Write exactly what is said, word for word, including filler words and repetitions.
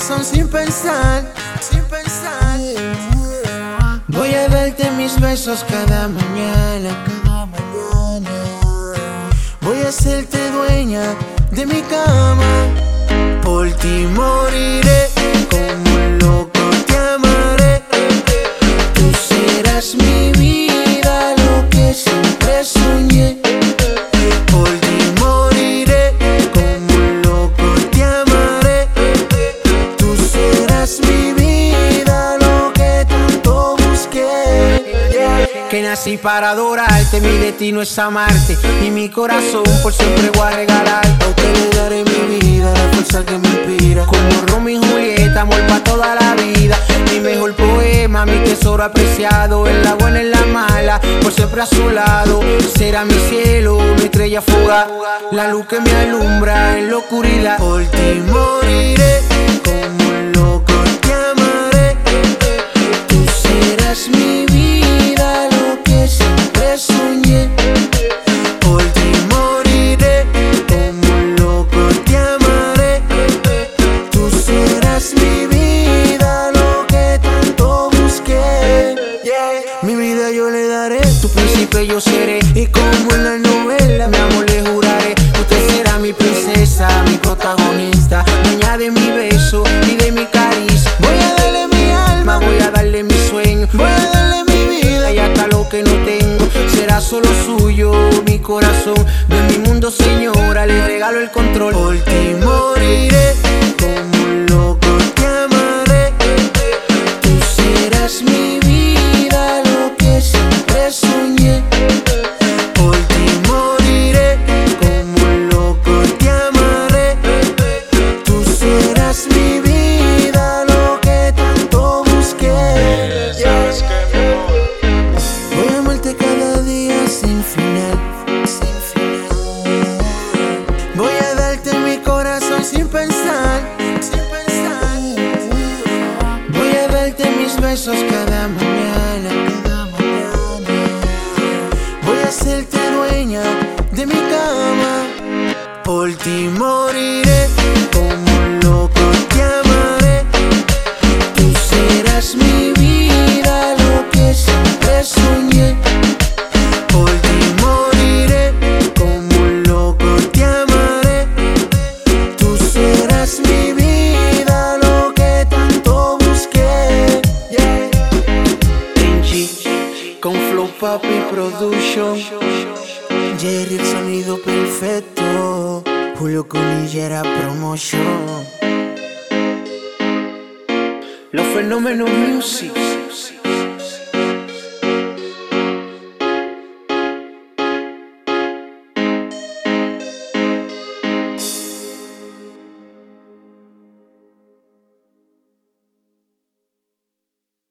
corazón sin pensar, sin pensar. Voy a darte mis besos cada mañana, cada mañana. Voy a hacerte dueña de mi cama. Por ti moriré, como un loco te amaré. Tú serás mi vida, lo que siempre soñé. Por ti moriré, como un loco te amaré. Tú serás mi vida, lo que tanto busqué. Que nací para adorarte, mi destino es amarte. Y mi corazón por siempre voy a regalarte. A usted le daré mi vida, la fuerza que me inspira. Como Romeo y Julieta, amor pa' toda la vida. Mi mejor poema, mi tesoro apreciado. En la buena y en la mala, por siempre a su lado. Será mi cielo, mi estrella fugaz, la luz que me alumbra en la oscuridad. Por ti moriré, como un loco te amaré. Tú serás mi vida, lo que siempre soñé. Por ti moriré, como un loco te amaré. Tú serás mi vida, lo que tanto busqué. Mi vida yo le daré, tu príncipe yo seré. Y como en la novela, mi amor le juraré. Usted será mi princesa, mi protagonista, dueña de mi beso y de mi caricia. Voy a darle mi alma, voy a darle mi sueño, voy a darle mi vida y hasta lo que no tengo será solo suyo. Mi corazón, de mi mundo señora, le regalo el control. Por ti moriré, como un loco te amaré. Tú serás mi vida, lo que siempre soñé. Por ti moriré, como un loco te amaré. Tú serás mi vida, lo que tanto busqué. Voy a amarte cada día sin final, sin final. Voy a darte mi corazón sin pensar, sin pensar. Voy a darte mis besos cada mañana, cada mañana. Voy a hacerte dueña de mi cama. Por ti moriré, como un loco te amaré. Tú serás mi vida, lo que siempre soñé. Por ti moriré, como un loco te amaré. Tú serás mi vida, lo que tanto busqué. Yeah. Benji, con Flow Papi Production. Jerry, el sonido perfecto. Julio Cunillera Promotion. Los Fenómenos Music.